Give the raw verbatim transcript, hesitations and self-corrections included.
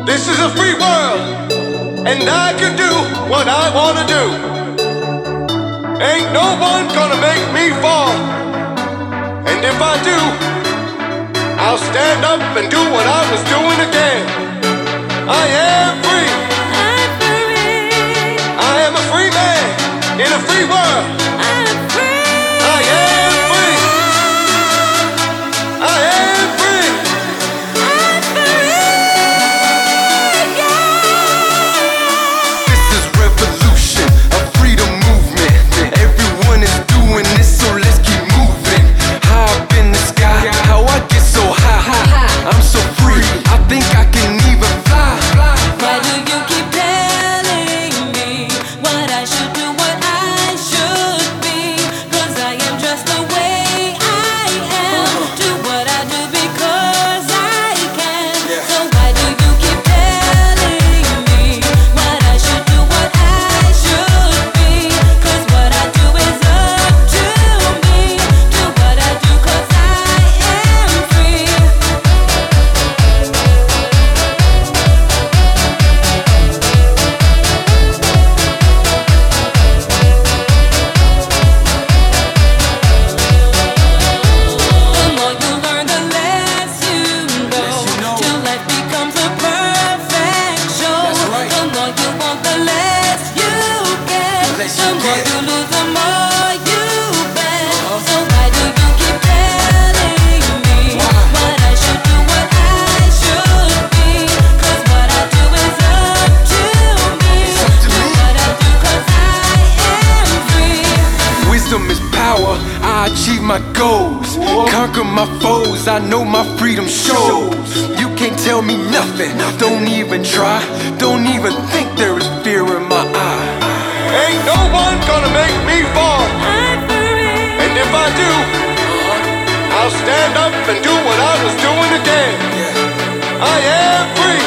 This is a free world, and I can do what I wanna do. Ain't no one gonna make me fall. And if I do, I'll stand up and do what I was doing again. I am free. I'm free. I am a free man in a free world. I'm free. I am free. I am free. I'm free. Yeah. This is revolution, a freedom movement. Everyone is doing this, so let's keep moving. High up in the sky, how I get so high. I'm so free, I think I can even fly. Why do you keep telling me what I should do, what I should be? 'Cause I am just the way I am. Do what I do because I can. So why do you keep telling me what I should do, what I should be? 'Cause what I do is up to me. Do what I do 'cause I am free. The more you learn, the less you know. Till life becomes a perfect show. The more you want, the less you get. The more you lose, the more you bet. So why do you keep telling me what I should do, what I should be? 'Cause what I do is up to me. Do what I do 'cause I am free. Wisdom is power, I achieve my goals. Conquer my foes, I know my freedom shows. You can't tell me nothing, don't even try. Don't even think there is fear in my eye. Ain't no one gonna make me fall. I'm free. And if I do, I'll stand up and do what I was doing again. I am free.